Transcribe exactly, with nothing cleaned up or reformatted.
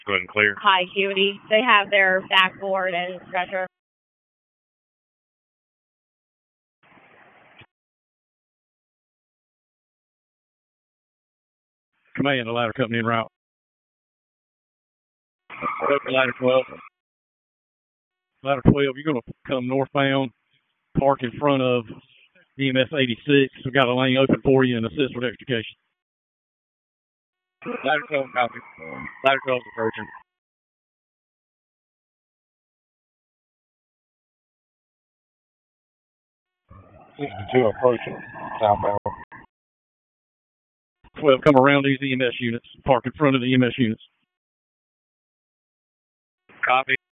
Go ahead and clear. high acuity. They have their backboard and stretcher. Command, the ladder company en route. Ladder twelve. Ladder twelve, you're going to come northbound, park in front of E M S eighty-six. We've got a lane open for you and assist with extrication. Ladder twelve, copy. Ladder twelve is approaching. sixty-two approaching, southbound. twelve, come around these E M S units. Park in front of the E M S units. Copy.